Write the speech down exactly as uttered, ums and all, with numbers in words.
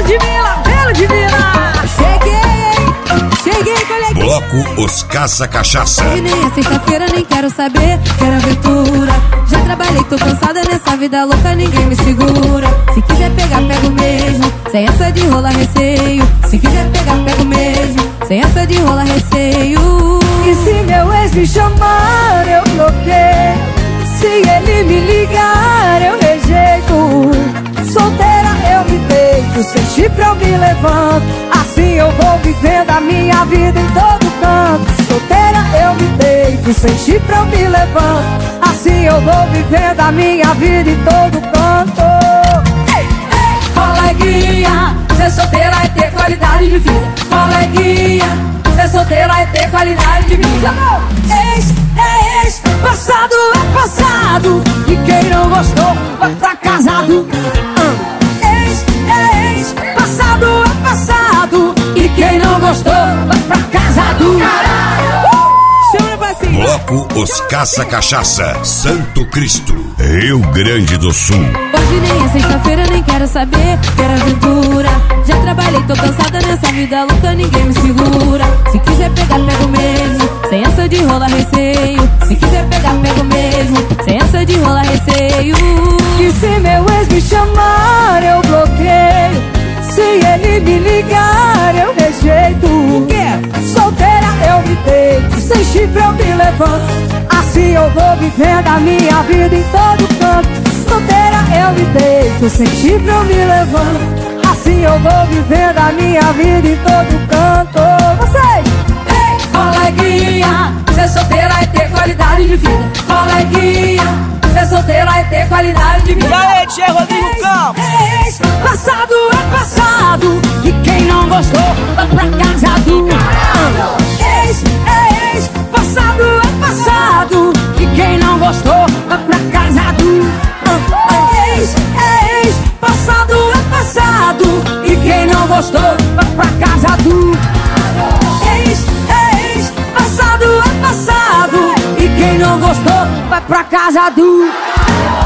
Velo de Vila, Velo de Vila. Cheguei, cheguei, coleguinha. Bloco Os Caça Cachaça. E nem é sexta-feira, nem quero saber, quero aventura. Já trabalhei, tô cansada nessa vida louca, ninguém me segura. Se quiser pegar, pego mesmo, sem essa de rola receio. Se quiser pegar, pego mesmo, sem essa de rola receio. E se meu ex me chamar, eu bloqueio. Se ele me ligar, eu rejeito. Solteira eu me deito, sem chifre eu me levanto. Assim eu vou vivendo a minha vida em todo canto. Solteira eu me deito, sem chifre eu me levanto. Assim eu vou vivendo a minha vida em todo canto. Ei, ei, coleguinha, ser solteira é ter qualidade de vida. Coleguinha, ser solteira é ter qualidade de vida. Ex é ex, passado é passado. E quem não gostou vai pra casado. Ex é ex, passado é passado. E quem não gostou vai pra casado. Bloco Os Caça Cachaça. Santo Cristo, Rio Grande do Sul. Hoje nem é sexta-feira, nem quero saber, quero aventura. Já trabalhei, tô cansada nessa vida louca, ninguém me segura. Se quiser pegar, pego mesmo, sem essa de rola receio. Se quiser pegar, pego mesmo, sem essa de rola receio. E se meu ex me chamar, eu bloqueio. Se ele me ligar, eu rejeito. O quê? Solteira eu me deito, sem chifre eu me levanto. Assim eu vou vivendo a minha vida em todo canto. Solteira eu me deito, sem chifre eu me levanto. Assim eu vou vivendo a minha vida em todo canto. Vocês! Ei, coleguinha, ser solteira é ter qualidade de vida. Coleguinha, ser solteira é ter qualidade de vida. E aí, Tchê Rodrigo Campos? Ex, passado é passado. E quem não gostou, vai pra casa do ex, é ex, passado é passado. E quem não gostou, vai pra casa do ex, é ex, passado é passado. E quem não gostou, vai pra casa do ex, é ex, passado é passado. E quem não gostou, vai pra casa do